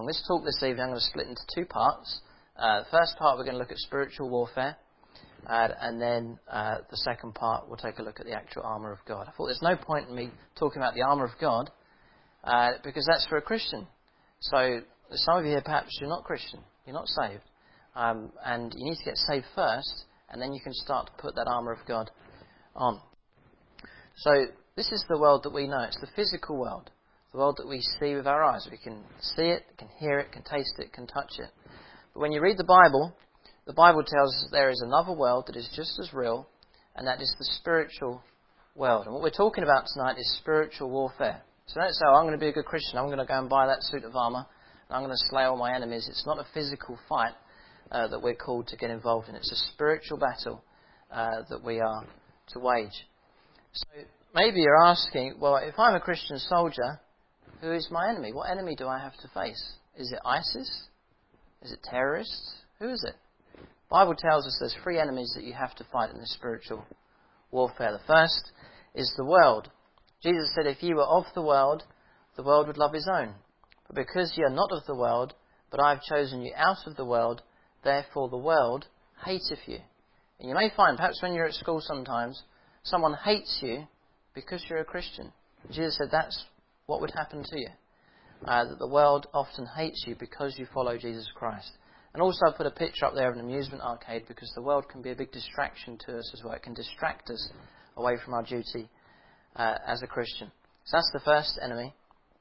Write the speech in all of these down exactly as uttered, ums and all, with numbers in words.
And this talk this evening I'm going to split into two parts. Uh, the first part we're going to look at spiritual warfare, uh, and then uh, the second part we'll take a look at the actual armour of God. I thought there's no point in me talking about the armour of God, uh, because that's for a Christian. So some of you here perhaps you're not Christian, you're not saved, um, and you need to get saved first, and then you can start to put that armour of God on. So this is the world that we know. It's the physical world, the world that we see with our eyes. We can see it, can hear it, can taste it, can touch it. But when you read the Bible, the Bible tells us there is another world that is just as real, and that is the spiritual world. And what we're talking about tonight is spiritual warfare. So don't say, oh, I'm going to be a good Christian, I'm going to go and buy that suit of armour, and I'm going to slay all my enemies. It's not a physical fight uh, that we're called to get involved in. It's a spiritual battle uh, that we are to wage. So maybe you're asking, well, if I'm a Christian soldier, who is my enemy? What enemy do I have to face? Is it ISIS? Is it terrorists? Who is it? The Bible tells us there's three enemies that you have to fight in this spiritual warfare. The first is the world. Jesus said, if you were of the world, the world would love his own. But because you are not of the world, but I have chosen you out of the world, therefore the world hateth you. And you may find, perhaps when you're at school sometimes, someone hates you because you're a Christian. Jesus said that's what would happen to you. Uh, that the world often hates you because you follow Jesus Christ. And also I put a picture up there of an amusement arcade because the world can be a big distraction to us as well. It can distract us away from our duty uh, as a Christian. So that's the first enemy.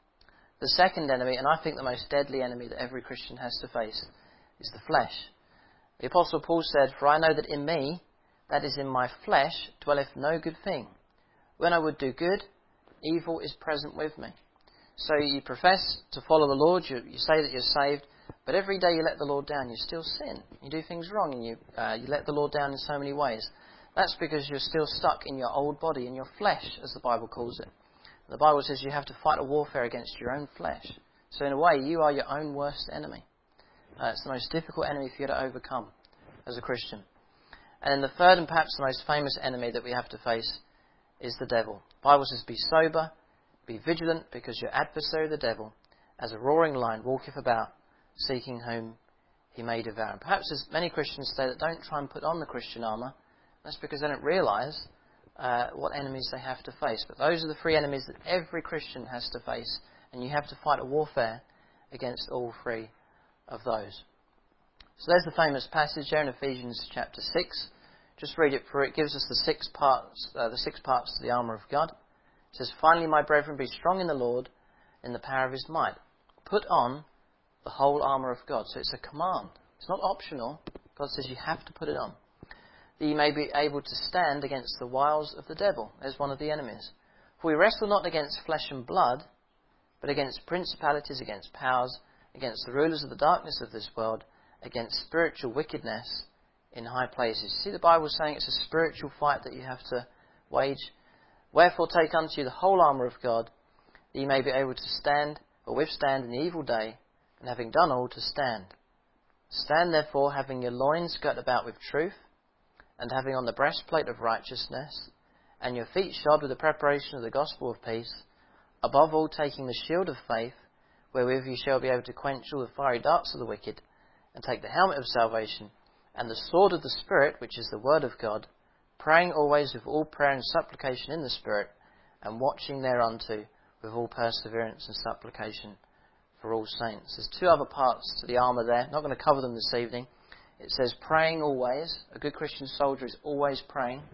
The second enemy, and I think the most deadly enemy that every Christian has to face, is the flesh. The Apostle Paul said, for I know that in me, that is in my flesh, dwelleth no good thing. When I would do good, evil is present with me. So you profess to follow the Lord, you, you say that you're saved, but every day you let the Lord down, you still sin. You do things wrong and you, uh, you let the Lord down in so many ways. That's because you're still stuck in your old body, in your flesh, as the Bible calls it. The Bible says you have to fight a warfare against your own flesh. So in a way, you are your own worst enemy. Uh, it's the most difficult enemy for you to overcome as a Christian. And then the third and perhaps the most famous enemy that we have to face is the devil. The Bible says, be sober, be vigilant, because your adversary the devil, as a roaring lion, walketh about, seeking whom he may devour. And perhaps there's many Christians today that don't try and put on the Christian armour. That's because they don't realise uh, what enemies they have to face. But those are the three enemies that every Christian has to face, and you have to fight a warfare against all three of those. So there's the famous passage there in Ephesians chapter six. Just read it through. It gives us the six parts, uh, the six parts to the armour of God. It says, finally, my brethren, be strong in the Lord, in the power of his might. Put on the whole armour of God. So it's a command. It's not optional. God says you have to put it on, that you may be able to stand against the wiles of the devil. There's one of the enemies. For we wrestle not against flesh and blood, but against principalities, against powers, against the rulers of the darkness of this world, against spiritual wickedness in high places. See, the Bible is saying it's a spiritual fight that you have to wage. Wherefore take unto you the whole armour of God, that ye may be able to stand or withstand in the evil day, and having done all, to stand. Stand therefore, having your loins girt about with truth, and having on the breastplate of righteousness, and your feet shod with the preparation of the gospel of peace, above all taking the shield of faith, wherewith you shall be able to quench all the fiery darts of the wicked, and take the helmet of salvation, and the sword of the Spirit, which is the word of God, praying always with all prayer and supplication in the Spirit, and watching thereunto with all perseverance and supplication for all saints. There's two other parts to the armour there. Not going to cover them this evening. It says praying always. A good Christian soldier is always praying.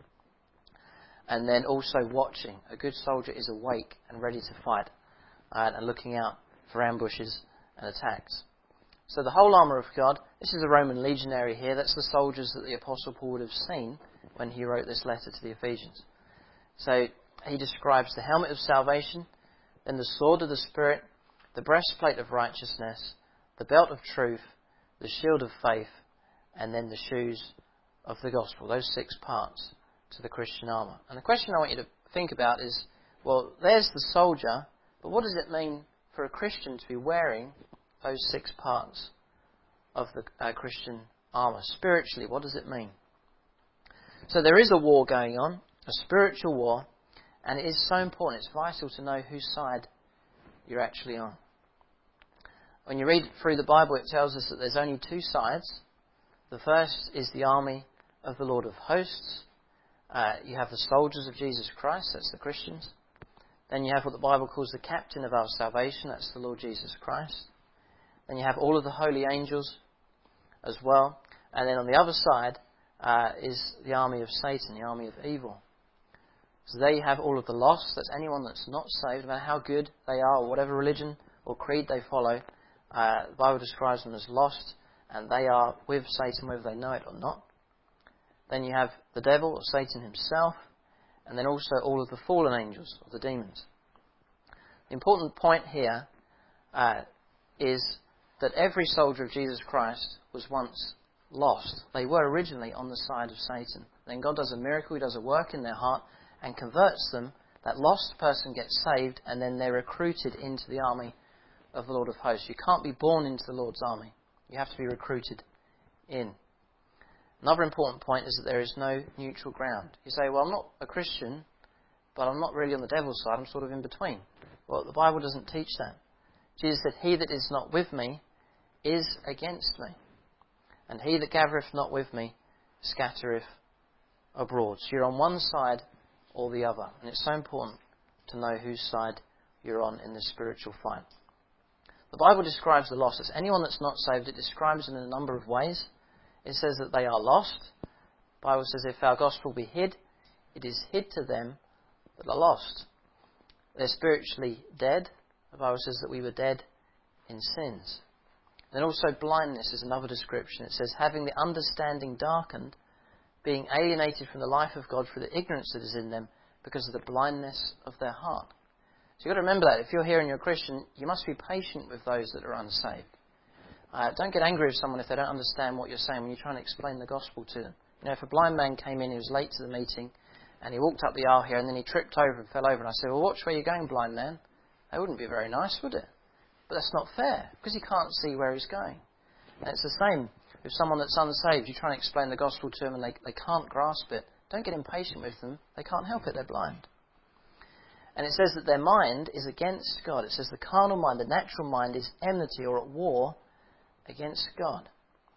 And then also watching. A good soldier is awake and ready to fight, uh, and looking out for ambushes and attacks. So the whole armour of God, this is a Roman legionary here. That's the soldiers that the Apostle Paul would have seen when he wrote this letter to the Ephesians. So he describes the helmet of salvation, then the sword of the Spirit, the breastplate of righteousness, the belt of truth, the shield of faith, and then the shoes of the gospel. Those six parts to the Christian armour. And the question I want you to think about is, well, there's the soldier, but what does it mean for a Christian to be wearing those six parts of the uh, Christian armour? Spiritually, what does it mean? So there is a war going on, a spiritual war, and it is so important, it's vital to know whose side you're actually on. When you read through the Bible, it tells us that there's only two sides. The first is the army of the Lord of hosts. Uh, you have the soldiers of Jesus Christ, that's the Christians. Then you have what the Bible calls the captain of our salvation, that's the Lord Jesus Christ. Then you have all of the holy angels as well. And then on the other side uh, is the army of Satan, the army of evil. So there you have all of the lost. That's anyone that's not saved, no matter how good they are or whatever religion or creed they follow. Uh, the Bible describes them as lost, and they are with Satan whether they know it or not. Then you have the devil, or Satan himself, and then also all of the fallen angels, or the demons. The important point here uh, is that every soldier of Jesus Christ was once lost. They were originally on the side of Satan. Then God does a miracle, He does a work in their heart and converts them. That lost person gets saved, and then they're recruited into the army of the Lord of hosts. You can't be born into the Lord's army. You have to be recruited in. Another important point is that there is no neutral ground. You say, well, I'm not a Christian, but I'm not really on the devil's side. I'm sort of in between. Well, the Bible doesn't teach that. Jesus said, he that is not with me is against me. And he that gathereth not with me scattereth abroad. So you're on one side or the other. And it's so important to know whose side you're on in this spiritual fight. The Bible describes the lost as anyone that's not saved. It describes them in a number of ways. It says that they are lost. The Bible says if our gospel be hid, it is hid to them that are lost. They're spiritually dead. The Bible says that we were dead in sins. Then also blindness is another description. It says having the understanding darkened, being alienated from the life of God for the ignorance that is in them because of the blindness of their heart. So you've got to remember that. If you're here and you're a Christian, you must be patient with those that are unsaved. Uh, don't get angry with someone if they don't understand what you're saying when you're trying to explain the gospel to them. You know, if a blind man came in, he was late to the meeting, and he walked up the aisle here, and then he tripped over and fell over, and I said, well, watch where you're going, blind man. That wouldn't be very nice, would it? But that's not fair, because he can't see where he's going. And it's the same with someone that's unsaved. You try and explain the gospel to them, and they, they can't grasp it. Don't get impatient with them. They can't help it. They're blind. And it says that their mind is against God. It says the carnal mind, the natural mind, is enmity or at war against God.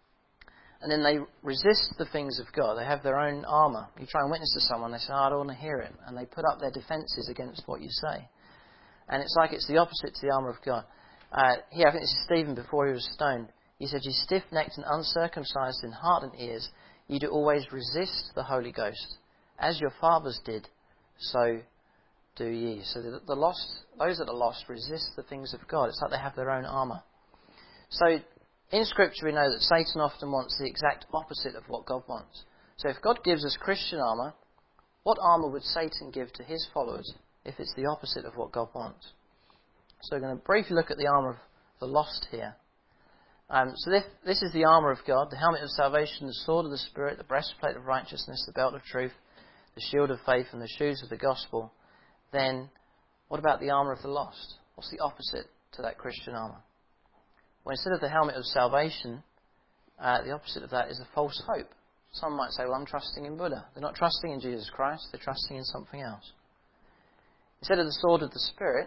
And then they resist the things of God. They have their own armour. You try and witness to someone, they say, oh, I don't want to hear it. And they put up their defences against what you say. And it's like it's the opposite to the armour of God. Uh, here, I think this is Stephen before he was stoned. He said, you stiff-necked and uncircumcised in heart and ears, you do always resist the Holy Ghost. As your fathers did, so do ye. So the, the lost, those that are lost resist the things of God. It's like they have their own armour. So in Scripture we know that Satan often wants the exact opposite of what God wants. So if God gives us Christian armour, what armour would Satan give to his followers if it's the opposite of what God wants? So we're going to briefly look at the armour of the lost here. Um, so this, this is the armour of God, the helmet of salvation, the sword of the Spirit, the breastplate of righteousness, the belt of truth, the shield of faith, and the shoes of the gospel. Then what about the armour of the lost? What's the opposite to that Christian armour? Well, instead of the helmet of salvation, uh, the opposite of that is a false hope. Some might say, well, I'm trusting in Buddha. They're not trusting in Jesus Christ, they're trusting in something else. Instead of the sword of the Spirit,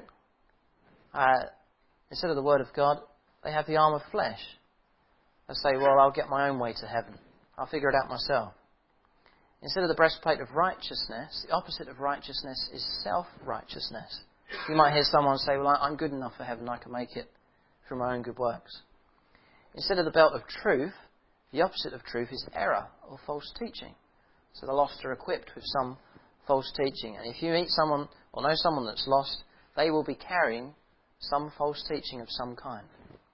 uh, instead of the word of God, they have the arm of flesh. They say, well, I'll get my own way to heaven. I'll figure it out myself. Instead of the breastplate of righteousness, the opposite of righteousness is self-righteousness. You might hear someone say, well, I'm good enough for heaven, I can make it through my own good works. Instead of the belt of truth, the opposite of truth is error or false teaching. So the lost are equipped with some false teaching. And if you meet someone or know someone that's lost, they will be carrying some false teaching of some kind.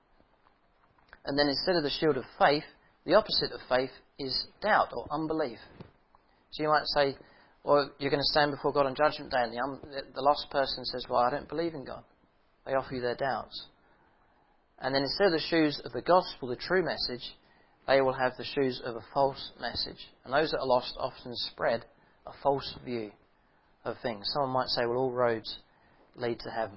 And then instead of the shield of faith, the opposite of faith is doubt or unbelief. So you might say, well, you're going to stand before God on Judgment Day, and the, um, the lost person says, well, I don't believe in God. They offer you their doubts. And then instead of the shoes of the gospel, the true message, they will have the shoes of a false message. And those that are lost often spread a false view of things. Someone might say, well, all roads lead to heaven.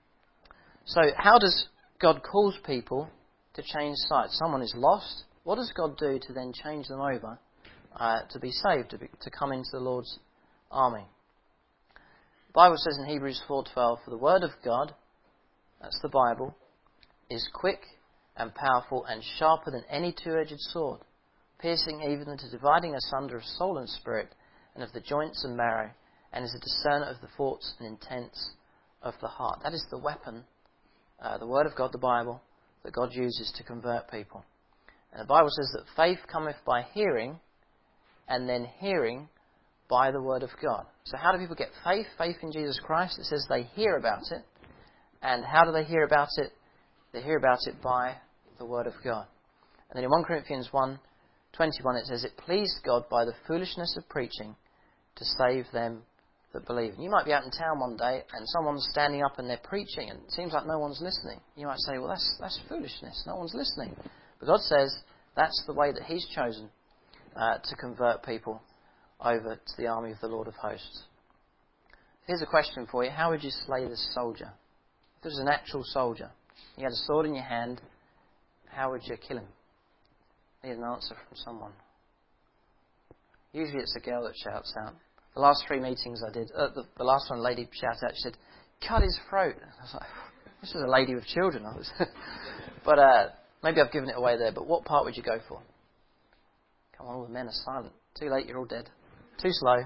So how does God cause people to change sides? Someone is lost. What does God do to then change them over uh, to be saved, to, be, to come into the Lord's army? The Bible says in Hebrews four twelve, for the word of God, that's the Bible, is quick and powerful and sharper than any two-edged sword, piercing even into dividing asunder of soul and spirit, and of the joints and marrow, and is a discerner of the thoughts and intents of the heart. That is the weapon, uh, the Word of God, the Bible, that God uses to convert people. And the Bible says that faith cometh by hearing, and then hearing by the Word of God. So how do people get faith? Faith in Jesus Christ. It says they hear about it. And how do they hear about it? They hear about it by the Word of God. And then in First Corinthians one twenty-one it says, it pleased God by the foolishness of preaching to save them that believe. And you might be out in town one day and someone's standing up and they're preaching and it seems like no one's listening. You might say, well, that's that's foolishness. No one's listening. But God says that's the way that He's chosen uh, to convert people over to the army of the Lord of hosts. Here's a question for you. How would you slay this soldier? If this was an actual soldier, you had a sword in your hand, how would you kill him? I need an answer from someone. Usually it's a girl that shouts out. The last three meetings I did, uh, the, the last one, a lady shouted out, she said, cut his throat. I was like, this is a lady with children. I was but uh, maybe I've given it away there, but what part would you go for? Come on, all the men are silent. Too late, you're all dead. Too slow.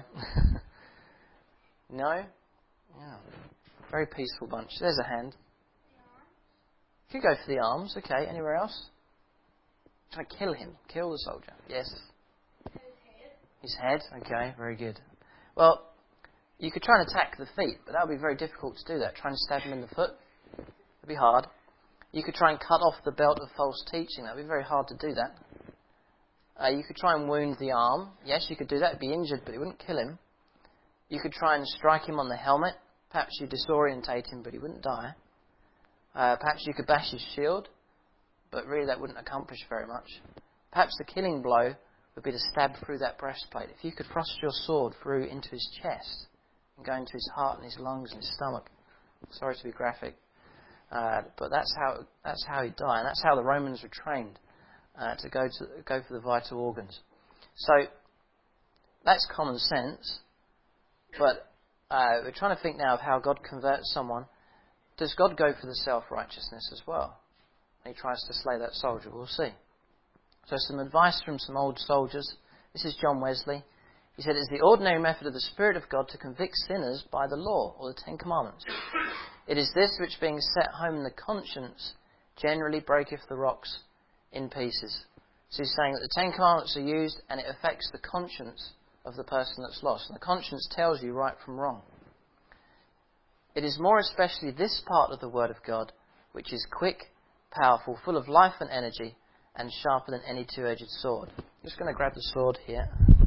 No? Yeah. Very peaceful bunch. There's a hand. You could go for the arms. Okay, anywhere else? Try to kill him. Kill the soldier. Yes. His head. Okay, very good. Well, you could try and attack the feet, but that would be very difficult to do that. Try and stab him in the foot. It would be hard. You could try and cut off the belt of false teaching. That would be very hard to do that. Uh, you could try and wound the arm. Yes, you could do that. He'd be injured, but it wouldn't kill him. You could try and strike him on the helmet. Perhaps you disorientate him, but he wouldn't die. Uh, perhaps you could bash his shield, but really that wouldn't accomplish very much. Perhaps the killing blow would be to stab through that breastplate. If you could thrust your sword through into his chest and go into his heart and his lungs and his stomach. Sorry to be graphic, uh, but that's how that's how he'd die, and that's how the Romans were trained uh, to go to go for the vital organs. So that's common sense, but Uh, we're trying to think now of how God converts someone. Does God go for the self-righteousness as well? And He tries to slay that soldier. We'll see. So some advice from some old soldiers. This is John Wesley. He said, it's the ordinary method of the Spirit of God to convict sinners by the law, or the Ten Commandments. It is this which, being set home in the conscience, generally breaketh the rocks in pieces. So he's saying that the Ten Commandments are used and it affects the conscience of the person that's lost. And the conscience tells you right from wrong. It is more especially this part of the Word of God, which is quick, powerful, full of life and energy, and sharper than any two-edged sword. I'm just going to grab the sword here.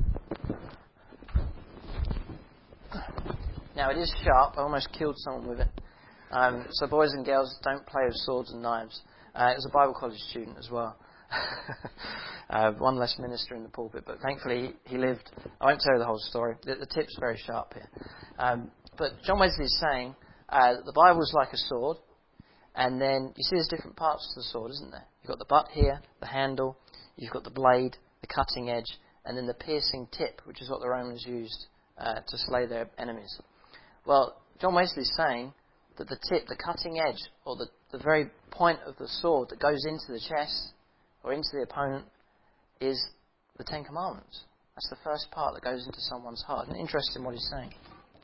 Now it is sharp. I almost killed someone with it. Um, so boys and girls, don't play with swords and knives. Uh, it was a Bible college student as well. uh, one less minister in the pulpit, but thankfully he, he lived. I won't tell you the whole story. The, the tip's very sharp here. Um, but John Wesley is saying uh, the Bible is like a sword, and then you see there's different parts to the sword, isn't there? You've got the butt here, the handle, you've got the blade, the cutting edge, and then the piercing tip, which is what the Romans used uh, to slay their enemies. Well, John Wesley is saying that the tip, the cutting edge, or the, the very point of the sword that goes into the chest or into the opponent is the Ten Commandments. That's the first part that goes into someone's heart. And interesting what he's saying.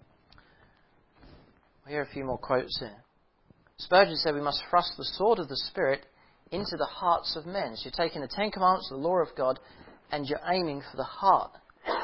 We'll hear a few more quotes here. Spurgeon said we must thrust the sword of the Spirit into the hearts of men. So you're taking the Ten Commandments, the law of God, and you're aiming for the heart.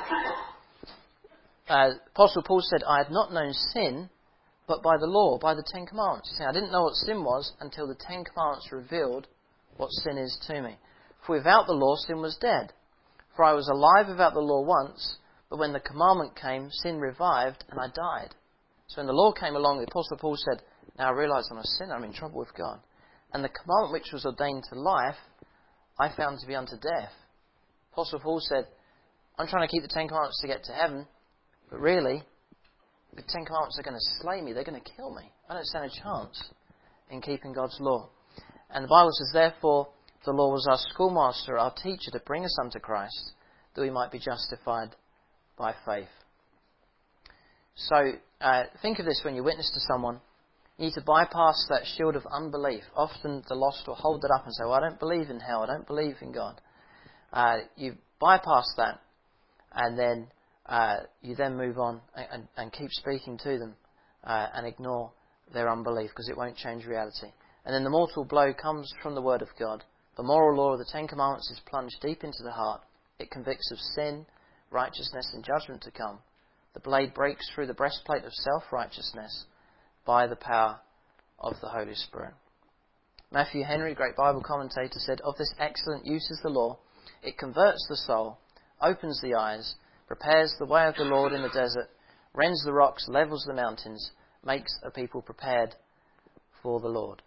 Uh, Apostle Paul said, I had not known sin, but by the law, by the Ten Commandments. He's saying, I didn't know what sin was until the Ten Commandments revealed what sin is to me. For without the law, sin was dead. For I was alive without the law once, but when the commandment came, sin revived, and I died. So when the law came along, the Apostle Paul said, now I realise I'm a sinner, I'm in trouble with God. And the commandment which was ordained to life, I found to be unto death. Apostle Paul said, I'm trying to keep the Ten Commandments to get to heaven, but really, the Ten Commandments are going to slay me, they're going to kill me. I don't stand a chance in keeping God's law. And the Bible says, therefore, the law was our schoolmaster, our teacher, to bring us unto Christ, that we might be justified by faith. So, uh, think of this when you witness to someone. You need to bypass that shield of unbelief. Often the lost will hold it up and say, well, I don't believe in hell, I don't believe in God. Uh, you bypass that, and then uh, you then move on and, and, and keep speaking to them uh, and ignore their unbelief, because it won't change reality. And then the mortal blow comes from the Word of God. The moral law of the Ten Commandments is plunged deep into the heart. It convicts of sin, righteousness, and judgment to come. The blade breaks through the breastplate of self-righteousness by the power of the Holy Spirit. Matthew Henry, great Bible commentator, said, of this excellent use is the law. It converts the soul, opens the eyes, prepares the way of the Lord in the desert, rends the rocks, levels the mountains, makes a people prepared for the Lord.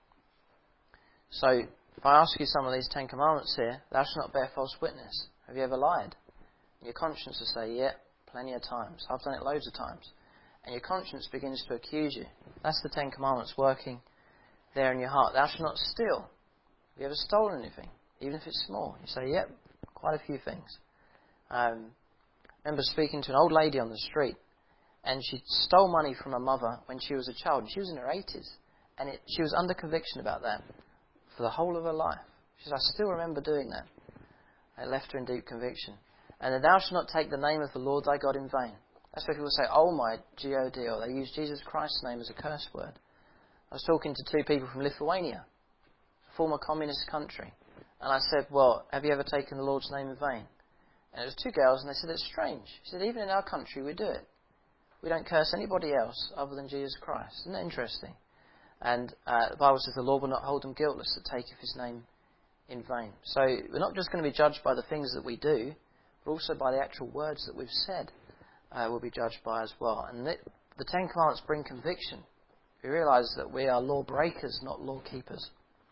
So, if I ask you some of these Ten Commandments here, thou shalt not bear false witness. Have you ever lied? Your conscience will say, yeah, plenty of times. I've done it loads of times. And your conscience begins to accuse you. That's the Ten Commandments working there in your heart. Thou shalt not steal. Have you ever stolen anything? Even if it's small. You say, yep, quite a few things. Um, I remember speaking to an old lady on the street, and she stole money from her mother when she was a child. She was in her eighties, and it, she was under conviction about that for the whole of her life. She said, I still remember doing that. It left her in deep conviction. And then thou shalt not take the name of the Lord thy God in vain. That's where people say, oh my G O D, or they use Jesus Christ's name as a curse word. I was talking to two people from Lithuania, a former communist country, and I said, well, have you ever taken the Lord's name in vain? And it was two girls, and they said, it's strange. She said, even in our country we do it. We don't curse anybody else other than Jesus Christ. Isn't that interesting? And uh, the Bible says the Lord will not hold them guiltless that taketh his name in vain. So we're not just going to be judged by the things that we do, but also by the actual words that we've said uh, we'll be judged by as well. And the, the Ten Commandments bring conviction. We realise that we are law breakers, not law keepers.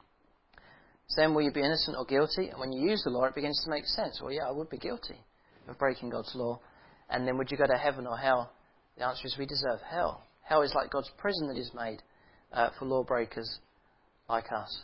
So then will you be innocent or guilty? And when you use the law, it begins to make sense. Well, yeah, I would be guilty of breaking God's law. And then would you go to heaven or hell? The answer is we deserve hell. Hell is like God's prison that is made uh, for lawbreakers like us.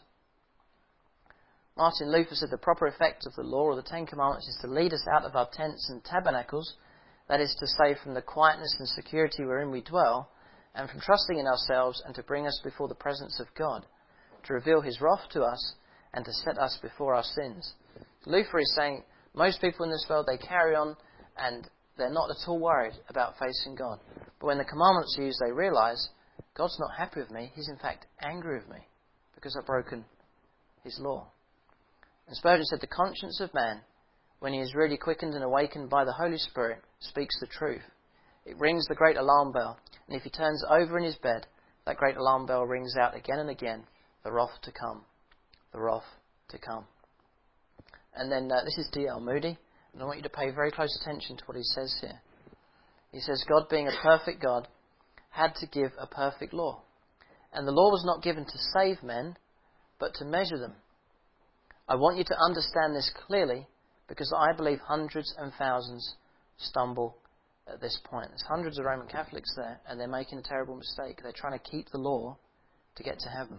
Martin Luther said the proper effect of the law or the Ten Commandments is to lead us out of our tents and tabernacles, that is to say, from the quietness and security wherein we dwell, and from trusting in ourselves, and to bring us before the presence of God, to reveal his wrath to us, and to set us before our sins. Luther is saying most people in this world, they carry on and they're not at all worried about facing God. But when the commandments are used, they realise God's not happy with me. He's in fact angry with me because I've broken his law. And Spurgeon said, the conscience of man, when he is really quickened and awakened by the Holy Spirit, speaks the truth. It rings the great alarm bell, and if he turns over in his bed, that great alarm bell rings out again and again, the wrath to come, the wrath to come. And then uh, this is D L Moody, and I want you to pay very close attention to what he says here. He says, God being a perfect God had to give a perfect law. And the law was not given to save men, but to measure them. I want you to understand this clearly, because I believe hundreds and thousands stumble at this point. There's hundreds of Roman Catholics there, and they're making a terrible mistake. They're trying to keep the law to get to heaven.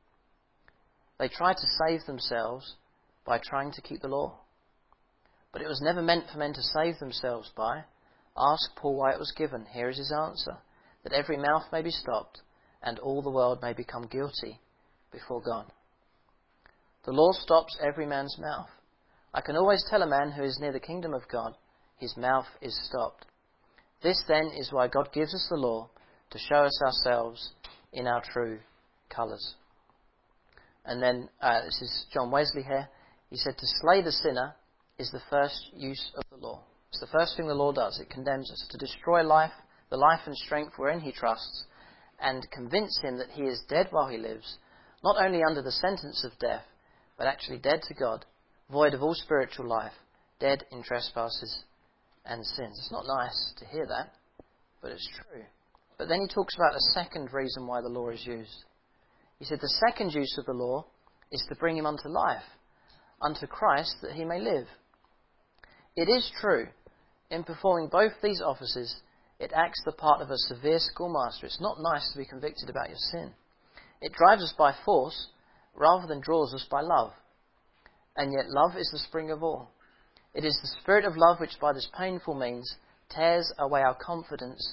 They try to save themselves by trying to keep the law. But it was never meant for men to save themselves by. Ask Paul why it was given. Here is his answer. That every mouth may be stopped, and all the world may become guilty before God. The law stops every man's mouth. I can always tell a man who is near the kingdom of God, his mouth is stopped. This then is why God gives us the law, to show us ourselves in our true colours. And then, uh, this is John Wesley here. He said, to slay the sinner is the first use of the law. It's the first thing the law does. It condemns us to destroy life, the life and strength wherein he trusts, and convince him that he is dead while he lives, not only under the sentence of death, but actually dead to God, void of all spiritual life, dead in trespasses and sins. It's not nice to hear that, but it's true. But then he talks about a second reason why the law is used. He said the second use of the law is to bring him unto life, unto Christ, that he may live. It is true, in performing both these offices, it acts the part of a severe schoolmaster. It's not nice to be convicted about your sin. It drives us by force, rather than draws us by love. And yet love is the spring of all. It is the spirit of love which by this painful means tears away our confidence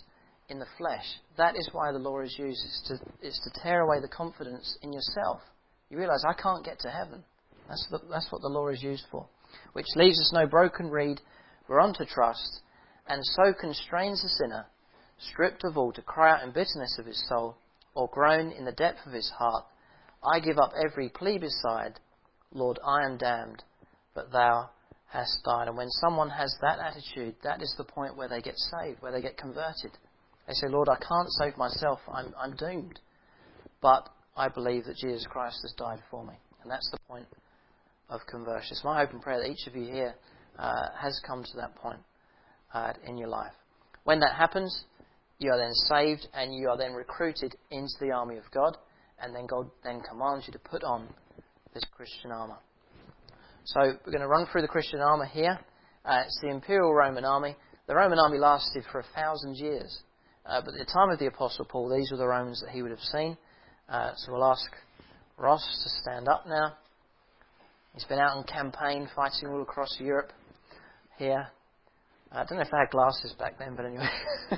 in the flesh. That is why the law is used, is to, is to tear away the confidence in yourself. You realise, I can't get to heaven. That's, the, that's what the law is used for. Which leaves us no broken reed whereon to trust, and so constrains the sinner, stripped of all, to cry out in bitterness of his soul, or groan in the depth of his heart, I give up every plea beside, Lord, I am damned, but thou hast died. And when someone has that attitude, that is the point where they get saved, where they get converted. They say, Lord, I can't save myself, I'm, I'm doomed. But I believe that Jesus Christ has died for me. And that's the point of conversion. It's my hope and prayer that each of you here uh, has come to that point uh, in your life. When that happens, you are then saved and you are then recruited into the army of God, and then God then commands you to put on this Christian armour. So we're going to run through the Christian armour here. Uh, it's the Imperial Roman army. The Roman army lasted for a thousand years. Uh, but at the time of the Apostle Paul, these were the Romans that he would have seen. Uh, so we'll ask Ross to stand up now. He's been out on campaign fighting all across Europe here. I don't know if they had glasses back then, but anyway.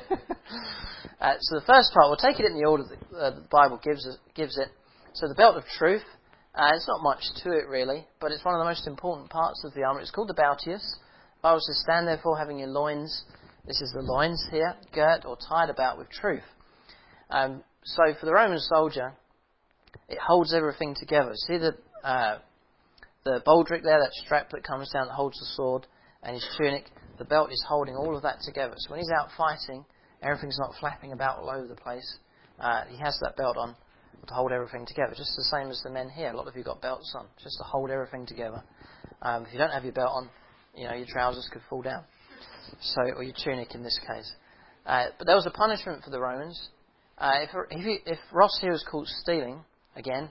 uh, so the first part, we'll take it in the order that uh, the Bible gives, us, gives it. So the belt of truth, uh, it's not much to it really, but it's one of the most important parts of the armour. It's called the Boutius. The Bible says, stand therefore having your loins, this is the loins here, girt or tied about with truth. Um, so for the Roman soldier, it holds everything together. See the uh, the baldric there, that strap that comes down that holds the sword, and his tunic, the belt is holding all of that together. So when he's out fighting, everything's not flapping about all over the place. Uh, he has that belt on to hold everything together, just the same as the men here. A lot of you got belts on, just to hold everything together. Um, if you don't have your belt on, you know, your trousers could fall down. So, or your tunic in this case. Uh, but there was a punishment for the Romans. Uh, if, if, he, if Ross here was caught stealing, again,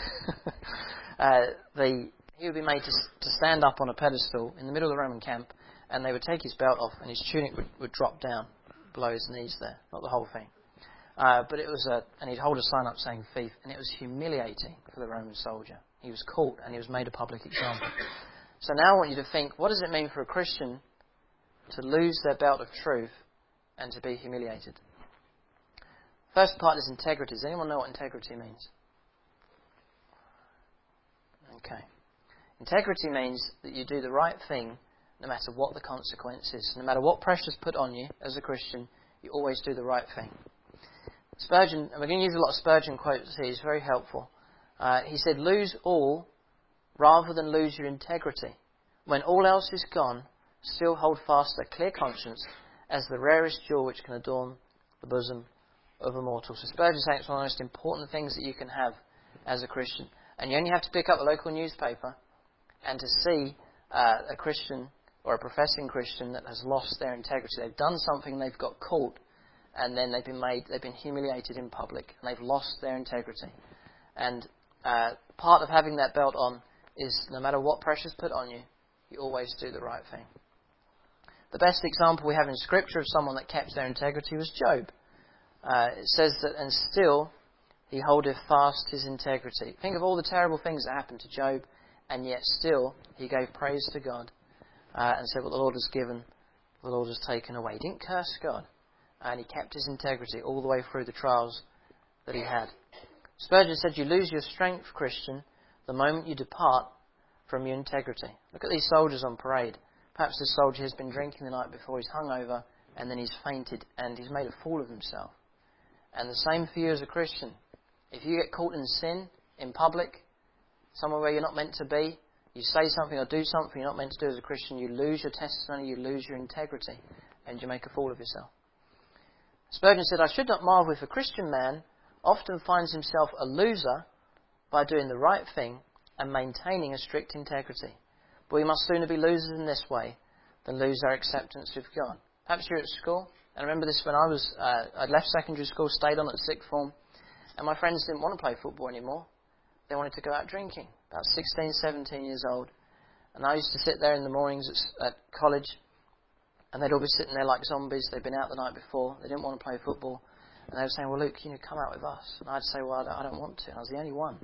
uh, the, he would be made to, to stand up on a pedestal in the middle of the Roman camp, and they would take his belt off, and his tunic would, would drop down below his knees there, not the whole thing. Uh, but it was a, and he'd hold a sign up saying thief, and it was humiliating for the Roman soldier. He was caught, and he was made a public example. So now I want you to think, what does it mean for a Christian to lose their belt of truth and to be humiliated? First part is integrity. Does anyone know what integrity means? Okay. Integrity means that you do the right thing no matter what the consequence is. No matter what pressure is put on you as a Christian, you always do the right thing. Spurgeon, and we're going to use a lot of Spurgeon quotes here, he's very helpful. Uh, he said, lose all rather than lose your integrity. When all else is gone, still hold fast a clear conscience as the rarest jewel which can adorn the bosom of a mortal. So Spurgeon is saying it's one of the most important things that you can have as a Christian. And you only have to pick up a local newspaper and to see uh, a Christian or a professing Christian that has lost their integrity. They've done something, they've got caught, and then they've been made, they've been humiliated in public, and they've lost their integrity. And uh, part of having that belt on is no matter what pressure's put on you, you always do the right thing. The best example we have in Scripture of someone that kept their integrity was Job. Uh, it says that, and still he holdeth fast his integrity. Think of all the terrible things that happened to Job, and yet still he gave praise to God uh, and said, what the Lord has given, the Lord has taken away. He didn't curse God, and he kept his integrity all the way through the trials that he had. Spurgeon said, you lose your strength, Christian, the moment you depart from your integrity. Look at these soldiers on parade. Perhaps this soldier has been drinking the night before, he's hungover, and then he's fainted, and he's made a fool of himself. And the same for you as a Christian. If you get caught in sin, in public, somewhere where you're not meant to be, you say something or do something you're not meant to do as a Christian, you lose your testimony, you lose your integrity, and you make a fool of yourself. Spurgeon said, I should not marvel if a Christian man often finds himself a loser by doing the right thing and maintaining a strict integrity. But we must sooner be losers in this way than lose our acceptance with God. Perhaps you're at school. And I remember this when I was, uh, I'd left secondary school, stayed on at sixth form, and my friends didn't want to play football anymore. They wanted to go out drinking, about sixteen, seventeen years old. And I used to sit there in the mornings at, at college, and they'd all be sitting there like zombies. They'd been out the night before. They didn't want to play football. And they were saying, well, Luke, you know, come out with us. And I'd say, well, I don't, I don't want to. And I was the only one.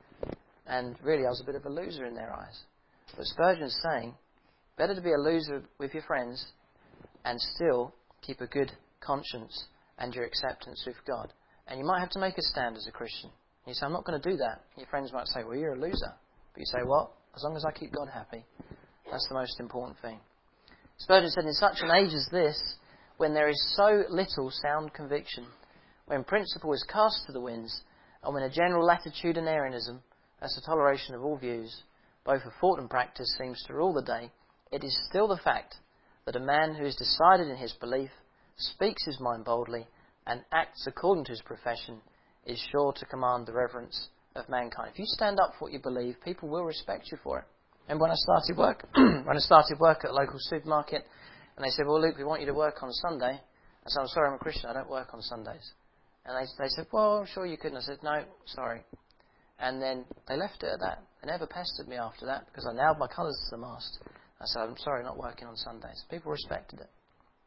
And really, I was a bit of a loser in their eyes. But Spurgeon's saying, better to be a loser with your friends and still keep a good conscience and your acceptance with God. And you might have to make a stand as a Christian. You say, I'm not going to do that. Your friends might say, well, you're a loser. But you say, well, as long as I keep God happy, that's the most important thing. Spurgeon said, in such an age as this, when there is so little sound conviction, when principle is cast to the winds, and when a general latitudinarianism, that's the toleration of all views, both of thought and practice, seems to rule the day, it is still the fact that a man who is decided in his belief, speaks his mind boldly, and acts according to his profession, is sure to command the reverence of mankind. If you stand up for what you believe, people will respect you for it. And when I started work, when I started work at a local supermarket, and they said, well, Luke, we want you to work on Sunday. I said, I'm sorry, I'm a Christian, I don't work on Sundays. And they, they said, well, I'm sure you could. And I said, no, sorry. And then they left it at that. They never pestered me after that, because I nailed my colours to the mast. I said, I'm sorry, not working on Sundays. People respected it.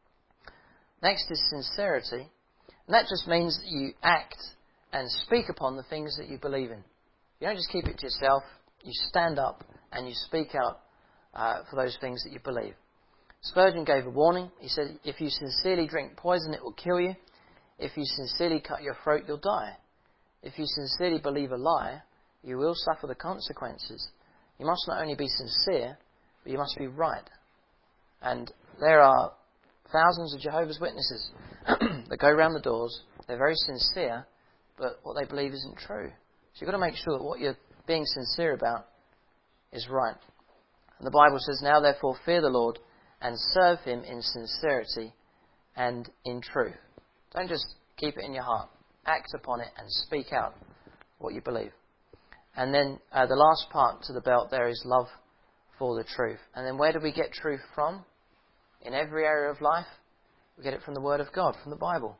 Next is sincerity. And that just means that you act and speak upon the things that you believe in. You don't just keep it to yourself. You stand up and you speak out uh, for those things that you believe. Spurgeon gave a warning. He said, if you sincerely drink poison, it will kill you. If you sincerely cut your throat, you'll die. If you sincerely believe a lie, you will suffer the consequences. You must not only be sincere, but you must be right. And there are thousands of Jehovah's Witnesses that go around the doors. They're very sincere, but what they believe isn't true. So you've got to make sure that what you're being sincere about is right. And the Bible says, now therefore fear the Lord and serve him in sincerity and in truth. Don't just keep it in your heart. Act upon it and speak out what you believe. And then uh, the last part to the belt there is love for the truth. And then where do we get truth from? In every area of life, we get it from the Word of God, from the Bible.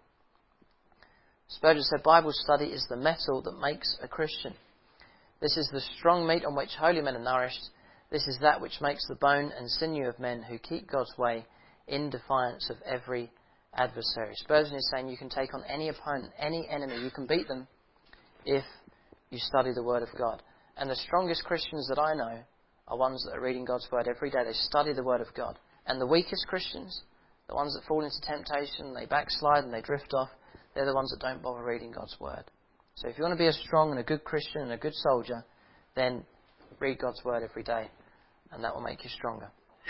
Spurgeon said, Bible study is the metal that makes a Christian. This is the strong meat on which holy men are nourished. This is that which makes the bone and sinew of men who keep God's way in defiance of every adversary. Spurgeon is saying you can take on any opponent, any enemy. You can beat them if you study the Word of God. And the strongest Christians that I know are ones that are reading God's Word every day. They study the Word of God. And the weakest Christians, the ones that fall into temptation, they backslide and they drift off, they're the ones that don't bother reading God's Word. So if you want to be a strong and a good Christian and a good soldier, then read God's Word every day, and that will make you stronger.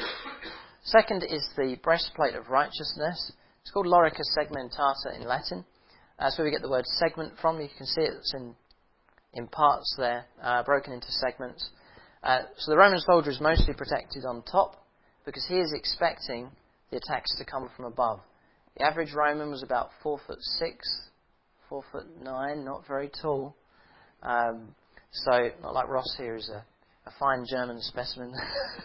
Second is the breastplate of righteousness. It's called lorica segmentata in Latin. That's where we get the word segment from. You can see it's in, in parts there, uh, broken into segments. Uh, so the Roman soldier is mostly protected on top, because he is expecting the attacks to come from above. The average Roman was about four foot six, four foot nine, not very tall. Um, so not like Ross here is a, a fine German specimen,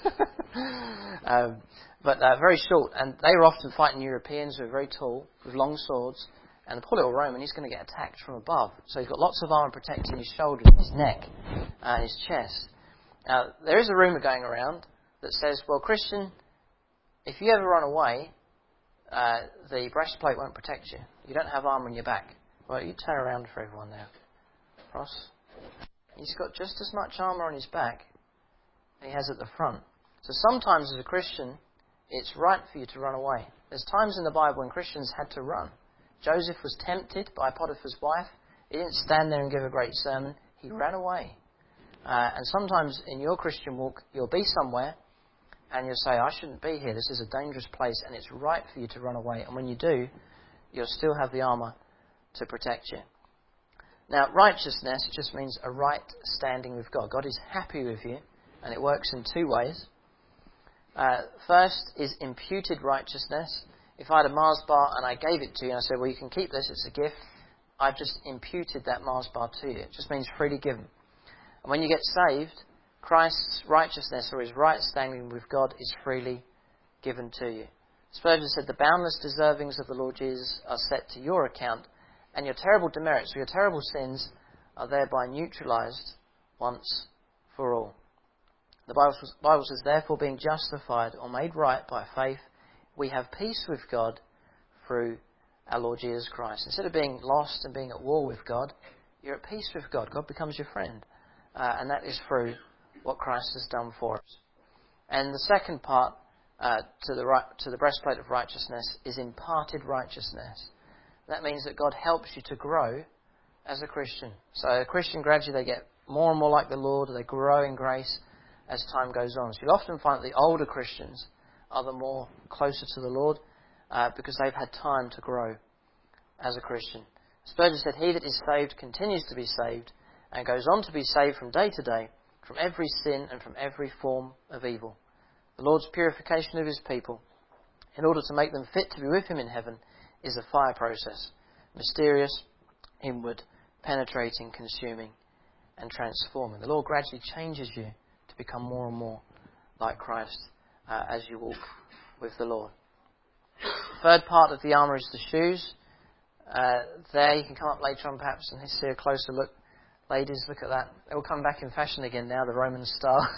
um, but uh, very short. And they were often fighting Europeans who were very tall with long swords. And the poor little Roman, he's going to get attacked from above. So he's got lots of armour protecting his shoulders, his neck, and his chest. Now there is a rumour going around that says, well, Christian, if you ever run away, uh, the breastplate won't protect you. You don't have armour on your back. Well, you turn around for everyone now. Ross, he's got just as much armour on his back as he has at the front. So sometimes as a Christian, it's right for you to run away. There's times in the Bible when Christians had to run. Joseph was tempted by Potiphar's wife. He didn't stand there and give a great sermon. He ran away. Uh, and sometimes in your Christian walk, you'll be somewhere and you'll say, I shouldn't be here. This is a dangerous place, and it's right for you to run away. And when you do, you'll still have the armour to protect you. Now, righteousness just means a right standing with God. God is happy with you, and it works in two ways. Uh, first is imputed righteousness. If I had a Mars bar and I gave it to you and I said, well, you can keep this, it's a gift, I've just imputed that Mars bar to you. It just means freely given. And when you get saved, Christ's righteousness or his right standing with God is freely given to you. Spurgeon said, the boundless deservings of the Lord Jesus are set to your account, and your terrible demerits or your terrible sins are thereby neutralized once for all. The Bible says, therefore, being justified or made right by faith, we have peace with God through our Lord Jesus Christ. Instead of being lost and being at war with God, you're at peace with God. God becomes your friend. Uh, and that is through what Christ has done for us. And the second part uh, to the right, to the breastplate of righteousness is imparted righteousness. That means that God helps you to grow as a Christian. So a Christian, gradually they get more and more like the Lord, they grow in grace as time goes on. So you'll often find that the older Christians are the more closer to the Lord uh, because they've had time to grow as a Christian. Spurgeon said, "He that is saved continues to be saved and goes on to be saved from day to day from every sin and from every form of evil. The Lord's purification of his people, in order to make them fit to be with him in heaven, is a fire process, mysterious, inward, penetrating, consuming, and transforming." The Lord gradually changes you to become more and more like Christ uh, as you walk with the Lord. Third part of the armour is the shoes. Uh, there, you can come up later on perhaps and see a closer look. Ladies, look at that. They will come back in fashion again now, the Roman style.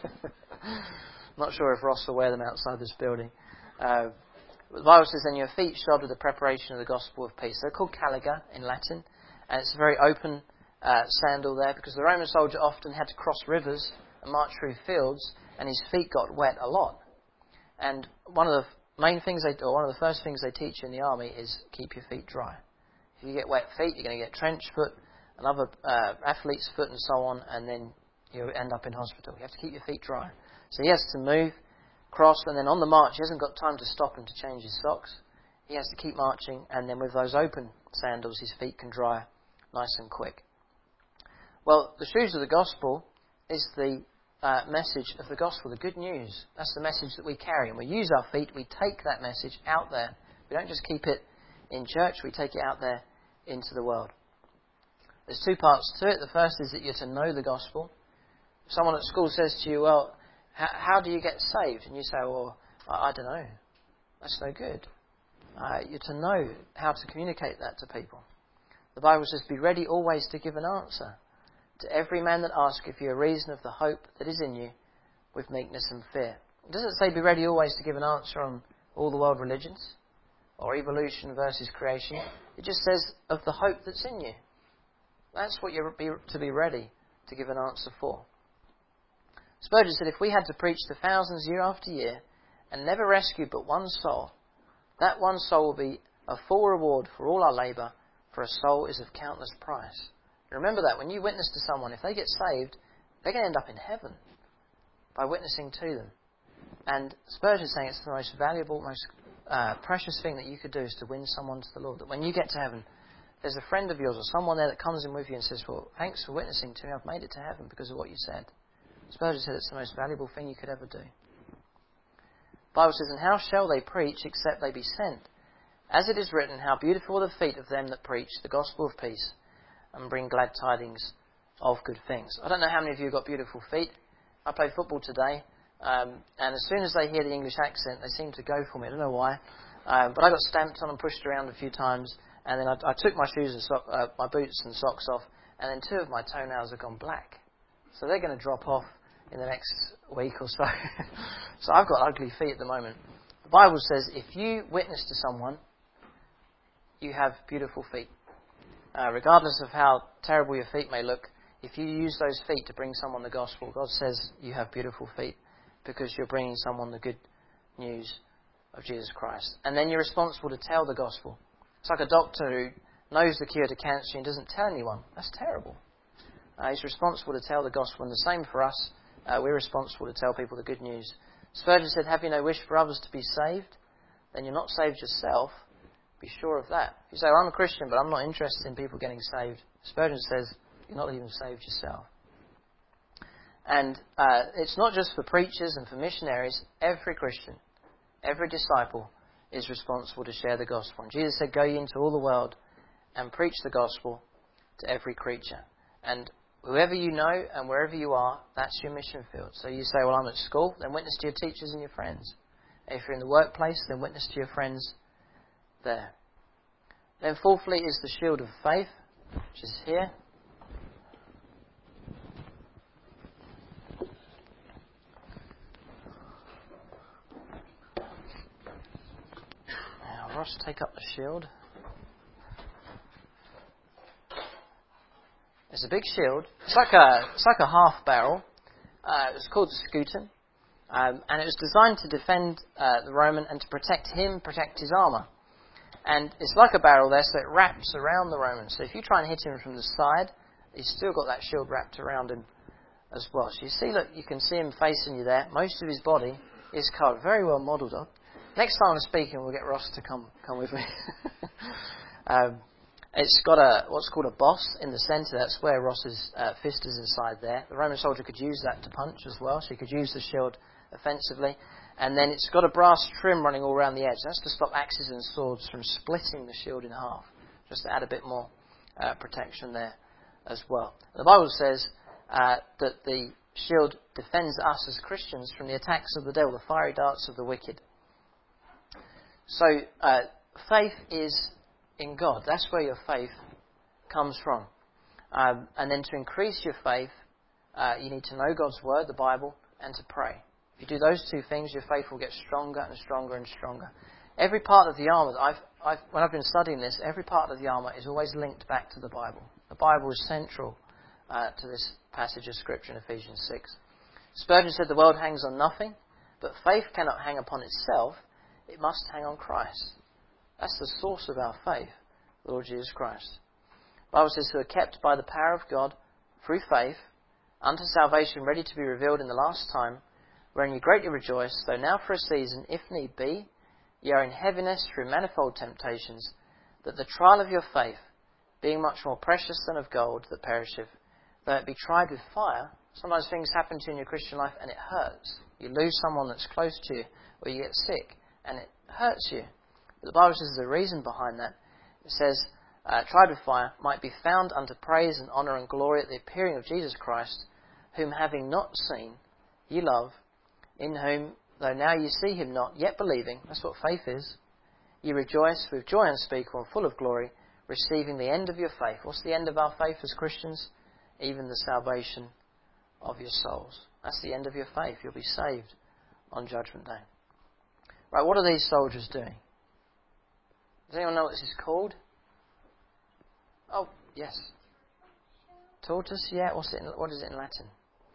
Not sure if Ross will wear them outside this building. Uh, the Bible says, "Then your feet shod with the preparation of the gospel of peace." They're called caliga in Latin, and it's a very open uh, sandal there, because the Roman soldier often had to cross rivers and march through fields, and his feet got wet a lot. And one of the main things they, or one of the first things they teach you in the army is keep your feet dry. If you get wet feet, you're going to get trench foot, another uh, athlete's foot, and so on, and then you end up in hospital. You have to keep your feet dry. So he has to move, cross, and then on the march, he hasn't got time to stop and to change his socks. He has to keep marching, and then with those open sandals, his feet can dry nice and quick. Well, the shoes of the gospel is the uh, message of the gospel, the good news. That's the message that we carry, and we use our feet. We take that message out there. We don't just keep it in church, we take it out there into the world. There's two parts to it. The first is that you're to know the gospel. If someone at school says to you, "Well, how, how do you get saved?" And you say, "Well, I, I don't know. That's no good." Uh, you're to know how to communicate that to people. The Bible says, "Be ready always to give an answer to every man that asketh you a reason of the hope that is in you with meekness and fear." It doesn't say be ready always to give an answer on all the world religions or evolution versus creation. It just says of the hope that's in you. That's what you're to be ready to give an answer for. Spurgeon said, "If we had to preach to thousands year after year and never rescue but one soul, that one soul will be a full reward for all our labour, for a soul is of countless price." Remember that when you witness to someone, if they get saved, they're going to end up in heaven by witnessing to them. And Spurgeon is saying it's the most valuable, most uh, precious thing that you could do is to win someone to the Lord. That when you get to heaven, there's a friend of yours or someone there that comes in with you and says, "Well, thanks for witnessing to me. I've made it to heaven because of what you said." Spurgeon said it's the most valuable thing you could ever do. The Bible says, "And how shall they preach except they be sent? As it is written, how beautiful are the feet of them that preach the gospel of peace and bring glad tidings of good things." I don't know how many of you have got beautiful feet. I played football today, um, and as soon as they hear the English accent, they seem to go for me. I don't know why. Um, but I got stamped on and pushed around a few times, and then I, I took my shoes and sock, uh, my boots and socks off, and then two of my toenails have gone black. So they're going to drop off in the next week or so. So I've got ugly feet at the moment. The Bible says if you witness to someone, you have beautiful feet. Uh, regardless of how terrible your feet may look, if you use those feet to bring someone the gospel, God says you have beautiful feet because you're bringing someone the good news of Jesus Christ. And then you're responsible to tell the gospel. It's like a doctor who knows the cure to cancer and doesn't tell anyone. That's terrible. Uh, he's responsible to tell the gospel, and the same for us. Uh, we're responsible to tell people the good news. Spurgeon said, "Have you no wish for others to be saved? Then you're not saved yourself. Be sure of that." If you say, "Well, I'm a Christian, but I'm not interested in people getting saved," Spurgeon says, you're not even saved yourself. And uh, it's not just for preachers and for missionaries. Every Christian, every disciple is responsible to share the gospel. And Jesus said, "Go ye into all the world and preach the gospel to every creature." And whoever you know and wherever you are, that's your mission field. So you say, "Well, I'm at school," then witness to your teachers and your friends. If you're in the workplace, then witness to your friends there. Then fourthly is the shield of faith, which is here. Now, Ross, take up the shield. It's a big shield. It's like a it's like a half barrel. Uh, it's called the scutum, um, and it was designed to defend uh, the Roman and to protect him, protect his armour. And it's like a barrel there, so it wraps around the Roman. So if you try and hit him from the side, he's still got that shield wrapped around him as well. So you see, look, you can see him facing you there. Most of his body is covered. Very well modelled on. Next time I'm speaking, we'll get Ross to come come with me. um, it's got a what's called a boss in the centre. That's where Ross's uh, fist is inside there. The Roman soldier could use that to punch as well, so he could use the shield offensively. And then it's got a brass trim running all around the edge. That's to stop axes and swords from splitting the shield in half, just to add a bit more uh, protection there as well. The Bible says uh, that the shield defends us as Christians from the attacks of the devil, the fiery darts of the wicked. So uh, faith is in God. That's where your faith comes from. Um, and then to increase your faith, uh, you need to know God's Word, the Bible, and to pray. If you do those two things, your faith will get stronger and stronger and stronger. Every part of the armour, that I've, I've, when I've been studying this, every part of the armour is always linked back to the Bible. The Bible is central uh, to this passage of Scripture in Ephesians six. Spurgeon said the world hangs on nothing, but faith cannot hang upon itself. It must hang on Christ. That's the source of our faith, the Lord Jesus Christ. The Bible says, who are kept by the power of God through faith unto salvation, ready to be revealed in the last time, wherein ye greatly rejoice, though now for a season, if need be, ye are in heaviness through manifold temptations, that the trial of your faith, being much more precious than of gold that perisheth, though it be tried with fire. Sometimes things happen to you in your Christian life and it hurts. You lose someone that's close to you, or you get sick, and it hurts you. But the Bible says there's a reason behind that. It says, uh, tried with fire, might be found unto praise and honour and glory at the appearing of Jesus Christ, whom having not seen, ye love, in whom, though now ye see him not, yet believing, that's what faith is, ye rejoice with joy unspeakable and full of glory, receiving the end of your faith. What's the end of our faith as Christians? Even the salvation of your souls. That's the end of your faith. You'll be saved on Judgment Day. Right, what are these soldiers doing? Does anyone know what this is called? Oh, yes. Tortoise, yeah. What's it in, what is it in Latin?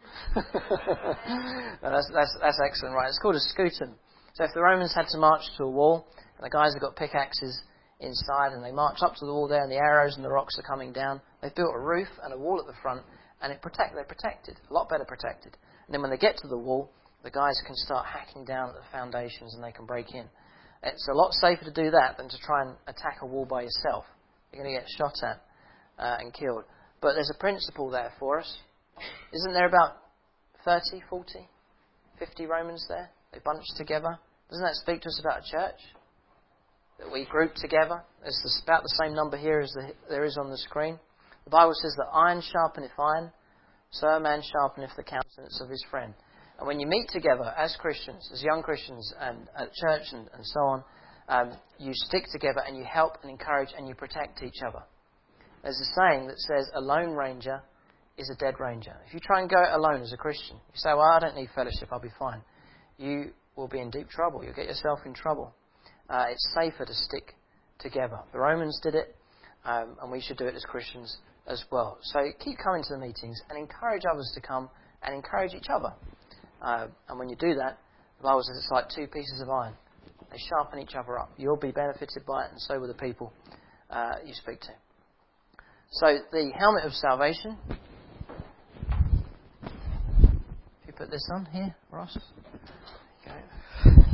no, that's, that's, that's excellent, right. It's called a scutum. So if the Romans had to march to a wall, and the guys have got pickaxes inside, and they march up to the wall there, and the arrows and the rocks are coming down, they've built a roof and a wall at the front, and it protect, they're protected, a lot better protected. And then when they get to the wall, the guys can start hacking down at the foundations and they can break in. It's a lot safer to do that than to try and attack a wall by yourself. You're going to get shot at uh, and killed. But there's a principle there for us. Isn't there about thirty, forty, fifty Romans there? They bunched together. Doesn't that speak to us about a church? That we group together. It's about the same number here as the, there is on the screen. The Bible says that iron sharpeneth iron, so a man sharpeneth the countenance of his friend. And when you meet together as Christians, as young Christians and at church and, and so on, um, you stick together and you help and encourage and you protect each other. There's a saying that says a lone ranger is a dead ranger. If you try and go it alone as a Christian, you say, well, I don't need fellowship, I'll be fine. You will be in deep trouble. You'll get yourself in trouble. Uh, it's safer to stick together. The Romans did it, um, and we should do it as Christians as well. So keep coming to the meetings and encourage others to come and encourage each other. Uh, and when you do that, the Bible says it's like two pieces of iron. They sharpen each other up. You'll be benefited by it, and so will the people uh, you speak to. So the helmet of salvation. If you put this on here, Ross. There you go.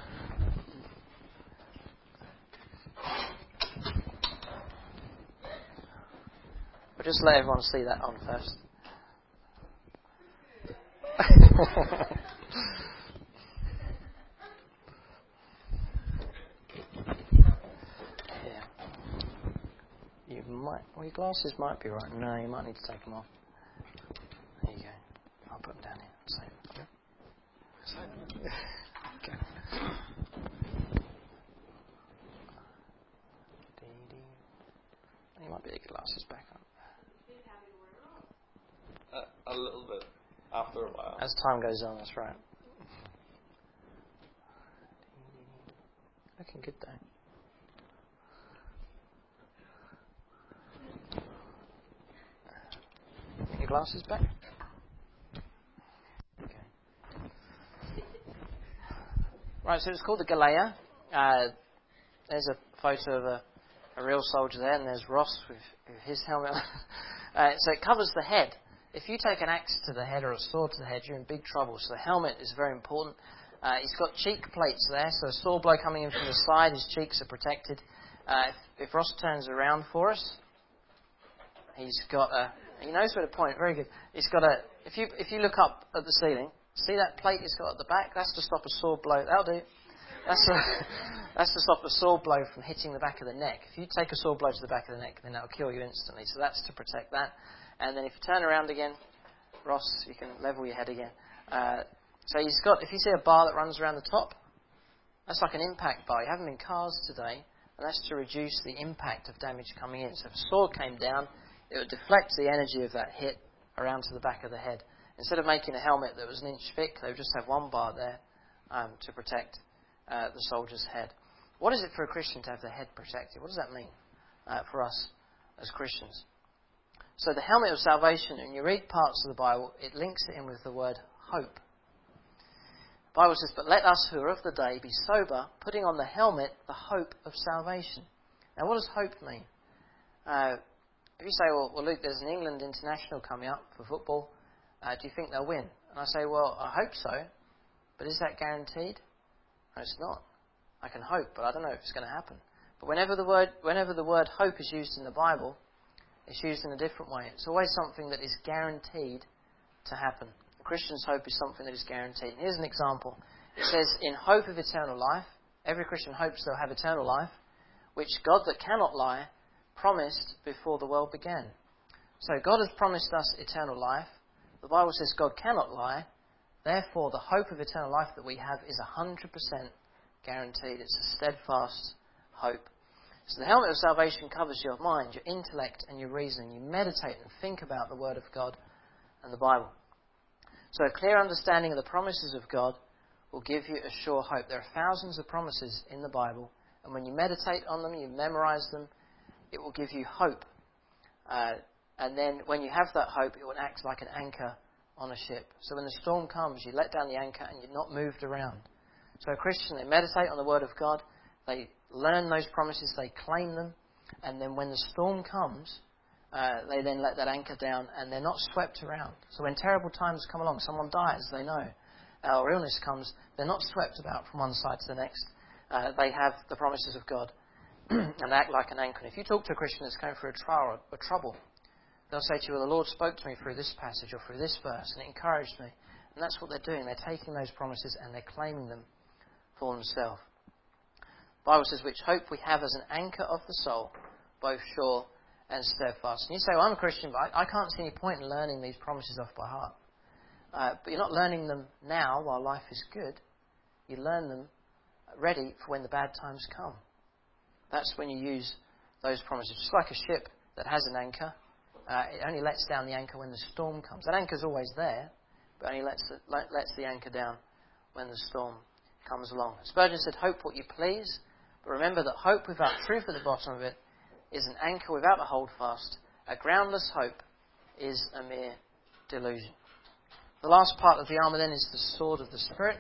But just let everyone see that on first. Yeah. You might, well, your glasses might be right. No, you might need to take them off. There you go. I'll put them down here. Save them. Save them. Okay. You might be able to get glasses back on. Uh, a little bit. After a while. As time goes on, that's right. Looking good though. Get your glasses back. Okay. Right, so it's called the Galea. Uh, there's a photo of a, a real soldier there, and there's Ross with, with his helmet on. uh, so it covers the head. If you take an axe to the head or a sword to the head, you're in big trouble. So the helmet is very important. Uh, he's got cheek plates there, so a sword blow coming in from the side, his cheeks are protected. Uh, if, if Ross turns around for us, he's got a... He knows where to point. Very good. He's got a... If you if you look up at the ceiling, see that plate he's got at the back? That's to stop a sword blow. That'll do. That's, a, that's to stop a sword blow from hitting the back of the neck. If you take a sword blow to the back of the neck, then that'll kill you instantly. So that's to protect that. And then if you turn around again, Ross, you can level your head again. Uh, so he's got... If you see a bar that runs around the top, that's like an impact bar. You have them in cars today, and that's to reduce the impact of damage coming in. So if a sword came down, it would deflect the energy of that hit around to the back of the head. Instead of making a helmet that was an inch thick, they would just have one bar there um, to protect uh, the soldier's head. What is it for a Christian to have their head protected? What does that mean uh, for us as Christians? So the helmet of salvation, and you read parts of the Bible, it links it in with the word hope. The Bible says, "But let us who are of the day be sober, putting on the helmet, the hope of salvation." Now what does hope mean? Uh, If you say, well, well, Luke, there's an England international coming up for football, uh, do you think they'll win? And I say, well, I hope so, but is that guaranteed? No, it's not. I can hope, but I don't know if it's going to happen. But whenever the word whenever the word hope is used in the Bible, it's used in a different way. It's always something that is guaranteed to happen. A Christian's hope is something that is guaranteed. And here's an example. It says, in hope of eternal life, every Christian hopes they'll have eternal life, which God that cannot lie promised before the world began. So God has promised us eternal life. The Bible says God cannot lie. Therefore, the hope of eternal life that we have is one hundred percent guaranteed. It's a steadfast hope. So the helmet of salvation covers your mind, your intellect and your reasoning. You meditate and think about the Word of God and the Bible. So a clear understanding of the promises of God will give you a sure hope. There are thousands of promises in the Bible, and when you meditate on them, you memorize them, it will give you hope. Uh, and then when you have that hope, it will act like an anchor on a ship. So when the storm comes, you let down the anchor and you're not moved around. So a Christian, they meditate on the Word of God, they learn those promises, they claim them, and then when the storm comes, uh, they then let that anchor down and they're not swept around. So when terrible times come along, someone dies, they know, uh, or illness comes, they're not swept about from one side to the next. Uh, they have the promises of God. And act like an anchor. And if you talk to a Christian that's going through a trial or, or trouble, they'll say to you, well, the Lord spoke to me through this passage or through this verse, and it encouraged me. And that's what they're doing. They're taking those promises and they're claiming them for themselves. The Bible says, which hope we have as an anchor of the soul, both sure and steadfast. And you say, well, I'm a Christian, but I, I can't see any point in learning these promises off by heart. Uh, but you're not learning them now while life is good. You learn them ready for when the bad times come. That's when you use those promises. Just like a ship that has an anchor, uh, it only lets down the anchor when the storm comes. That anchor's always there, but only lets the, lets the anchor down when the storm comes along. Spurgeon said, hope what you please, but remember that hope without truth at the bottom of it is an anchor without a holdfast. A groundless hope is a mere delusion. The last part of the armour then is the sword of the Spirit.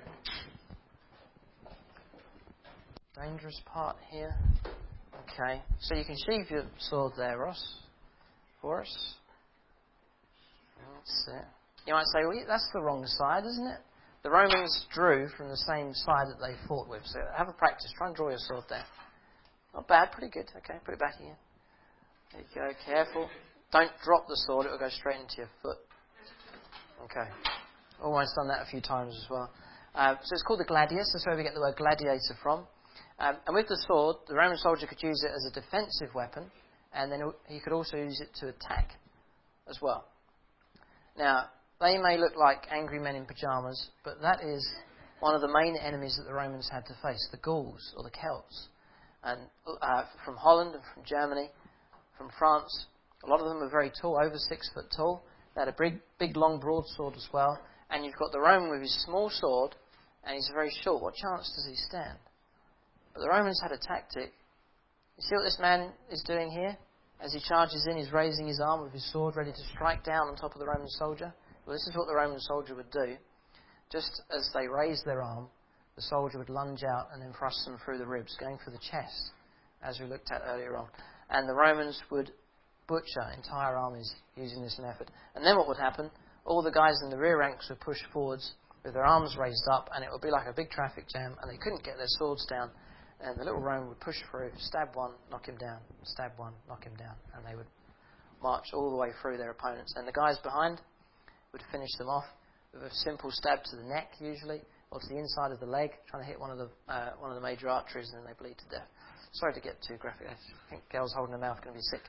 Dangerous part here. Okay, so you can sheathe your sword there, Ross, for us. That's it. You might say, well, that's the wrong side, isn't it? The Romans drew from the same side that they fought with. So have a practice. Try and draw your sword there. Not bad, pretty good. Okay, put it back again. There you go, careful. Don't drop the sword, it will go straight into your foot. Okay. Almost done that a few times as well. Uh, so it's called the gladius. That's where we get the word gladiator from. Um, and with the sword, the Roman soldier could use it as a defensive weapon, and then he could also use it to attack as well. Now, they may look like angry men in pyjamas, but that is one of the main enemies that the Romans had to face, the Gauls or the Celts. And uh, from Holland and from Germany, from France, a lot of them are very tall, over six foot tall. They had a big, big long broadsword as well. And you've got the Roman with his small sword, and he's very short. What chance does he stand? But the Romans had a tactic. You see what this man is doing here? As he charges in, he's raising his arm with his sword, ready to strike down on top of the Roman soldier. Well, this is what the Roman soldier would do. Just as they raised their arm, the soldier would lunge out and then thrust them through the ribs, going for the chest as we looked at earlier on. And the Romans would butcher entire armies using this method. And then what would happen? All the guys in the rear ranks would push forwards with their arms raised up, and it would be like a big traffic jam, and they couldn't get their swords down. And the little Roman would push through, stab one, knock him down, stab one, knock him down, and they would march all the way through their opponents. And the guys behind would finish them off with a simple stab to the neck, usually, or to the inside of the leg, trying to hit one of the uh, one of the major arteries, and then they bleed to death. Sorry to get too graphic. I think girls holding their mouth are going to be sick.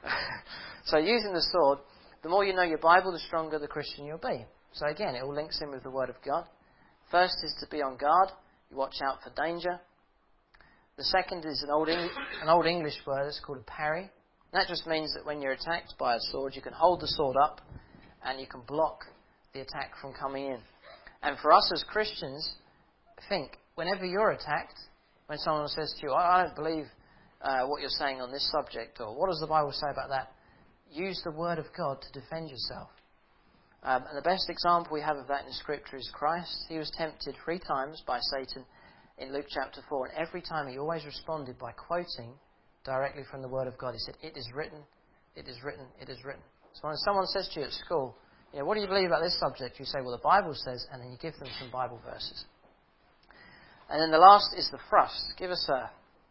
So using the sword, the more you know your Bible, the stronger the Christian you'll be. So again, it all links in with the Word of God. First is to be on guard. You watch out for danger. The second is an old, Eng- an old English word. It's called a parry. And that just means that when you're attacked by a sword, you can hold the sword up and you can block the attack from coming in. And for us as Christians, think, whenever you're attacked, when someone says to you, I don't believe uh, what you're saying on this subject, or what does the Bible say about that? Use the Word of God to defend yourself. Um, and the best example we have of that in Scripture is Christ. He was tempted three times by Satan in Luke chapter four, and every time he always responded by quoting directly from the Word of God. He said, it is written, it is written, it is written. So when someone says to you at school, you know, what do you believe about this subject? You say, well, the Bible says, and then you give them some Bible verses. And then the last is the thrust. Give us a...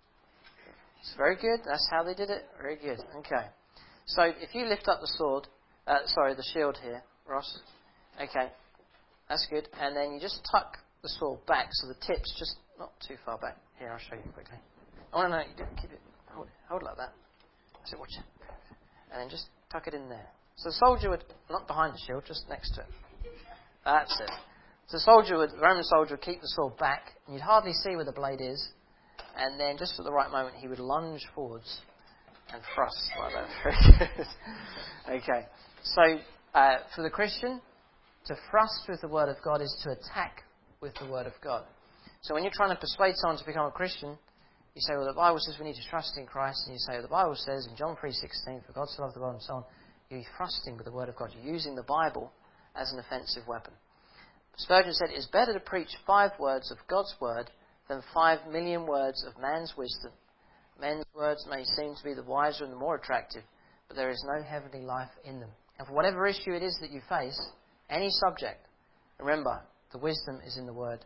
It's very good. That's how they did it. Very good. Okay. So if you lift up the sword, uh, sorry, the shield here, Ross. Okay. That's good. And then you just tuck the sword back so the tip's just not too far back. Here, I'll show you quickly. Oh, no, no, you don't keep it. Hold it, hold it like that. So watch it. And then just tuck it in there. So the soldier would, not behind the shield, just next to it. That's it. So the soldier would, the Roman soldier would keep the sword back, and you'd hardly see where the blade is, and then just at the right moment he would lunge forwards and thrust like that. Okay. So uh, for the Christian, to thrust with the Word of God is to attack with the Word of God. So when you're trying to persuade someone to become a Christian, you say, well, the Bible says we need to trust in Christ, and you say, well, the Bible says in John three sixteen, for God so loved the world and so on. You're thrusting with the Word of God. You're using the Bible as an offensive weapon. Spurgeon said, it is better to preach five words of God's Word than five million words of man's wisdom. Men's words may seem to be the wiser and the more attractive, but there is no heavenly life in them. And for whatever issue it is that you face, any subject, remember, the wisdom is in the Word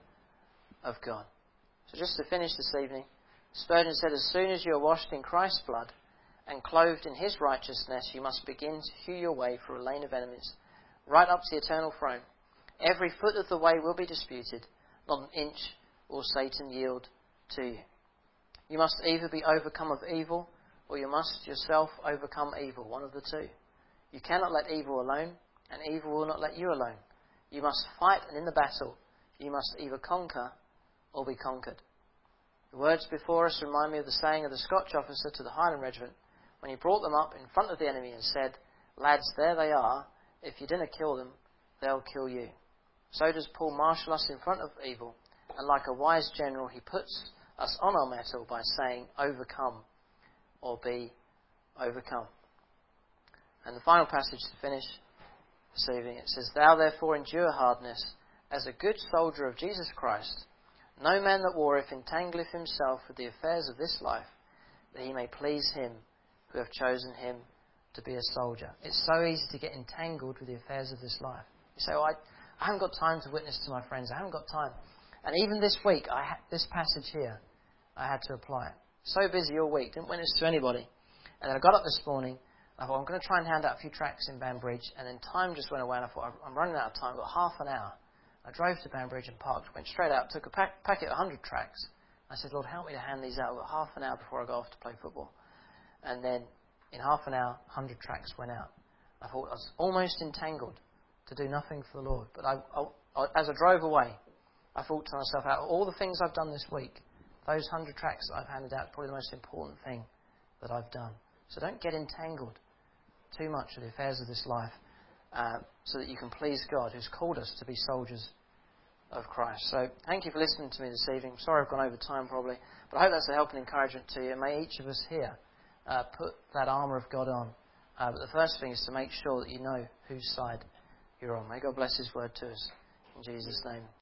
of God. So just to finish this evening, Spurgeon said, as soon as you are washed in Christ's blood and clothed in His righteousness, you must begin to hew your way through a lane of enemies, right up to the eternal throne. Every foot of the way will be disputed, not an inch will Satan yield to you. You must either be overcome of evil, or you must yourself overcome evil, one of the two. You cannot let evil alone, and evil will not let you alone. You must fight, and in the battle, you must either conquer or be conquered. The words before us remind me of the saying of the Scotch officer to the Highland Regiment when he brought them up in front of the enemy and said, lads, there they are. If you didn't kill them, they'll kill you. So does Paul marshal us in front of evil, and like a wise general, he puts us on our mettle by saying, overcome or be overcome. And the final passage to finish this evening, it says, thou therefore endure hardness as a good soldier of Jesus Christ. No man that warreth entangleth himself with the affairs of this life, that he may please him who hath chosen him to be a soldier. It's so easy to get entangled with the affairs of this life. You say, well, I, I haven't got time to witness to my friends. I haven't got time. And even this week, I ha- this passage here, I had to apply it. So busy all week, didn't witness to anybody. And then I got up this morning, I thought, I'm going to try and hand out a few tracts in Banbridge, and then time just went away, and I thought, I'm running out of time, I've got half an hour. I drove to Banbridge and parked, went straight out, took a pack, packet of one hundred tracts. I said, Lord, help me to hand these out. I've got half an hour before I go off to play football. And then, in half an hour, one hundred tracts went out. I thought I was almost entangled to do nothing for the Lord. But I, I, as I drove away, I thought to myself, out of all the things I've done this week, those one hundred tracts that I've handed out is probably the most important thing that I've done. So don't get entangled too much with the affairs of this life, uh, so that you can please God, who's called us to be soldiers of Christ. So thank you for listening to me this evening. I'm sorry I've gone over time probably, but I hope that's a help and encouragement to you. And may each of us here uh, put that armour of God on. Uh, but the first thing is to make sure that you know whose side you're on. May God bless His word to us. In Jesus' name.